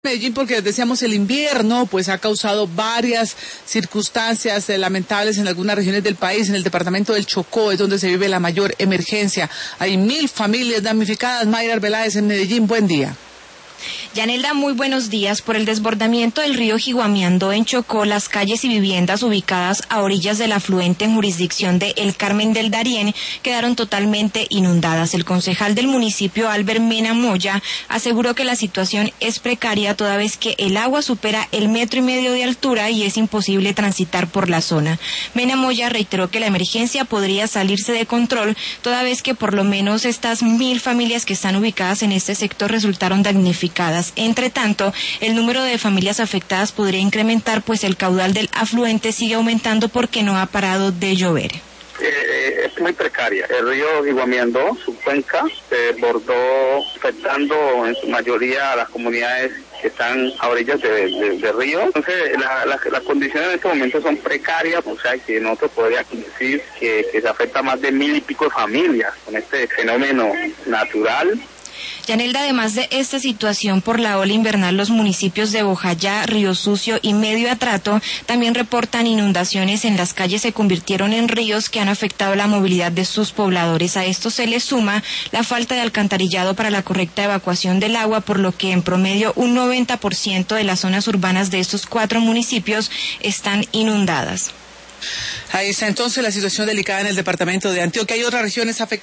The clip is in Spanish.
Medellín, porque decíamos el invierno pues ha causado varias circunstancias lamentables en algunas regiones del país. En el departamento del Chocó es donde se vive la mayor emergencia. Hay 1000 familias damnificadas. Mayra Arbeláez en Medellín, buen día. Yanelda, muy buenos días. Por el desbordamiento del río Jiguamiandó en Chocó, las calles y viviendas ubicadas a orillas del afluente en jurisdicción de El Carmen del Darién quedaron totalmente inundadas. El concejal del municipio, Albert Mena Moya, aseguró que la situación es precaria toda vez que el agua supera el 1,5 metros de altura y es imposible transitar por la zona. Mena Moya reiteró que la emergencia podría salirse de control toda vez que por lo menos estas 1000 familias que están ubicadas en este sector resultaron damnificadas. Entre tanto, el número de familias afectadas podría incrementar, pues el caudal del afluente sigue aumentando porque no ha parado de llover. Es muy precaria. El río Jiguamiandó, su cuenca, se desbordó afectando en su mayoría a las comunidades que están a orillas del río. Entonces, las condiciones en este momento son precarias, o sea que no se podría decir que se afecta a más de 1000 y pico de familias con este fenómeno natural. Yanelda, además de esta situación por la ola invernal, los municipios de Bojayá, Río Sucio y Medio Atrato también reportan inundaciones. En las calles se convirtieron en ríos que han afectado la movilidad de sus pobladores. A esto se le suma la falta de alcantarillado para la correcta evacuación del agua, por lo que en promedio un 90% de las zonas urbanas de estos 4 municipios están inundadas. Ahí está entonces la situación delicada en el departamento de Antioquia. Hay otras regiones afectadas.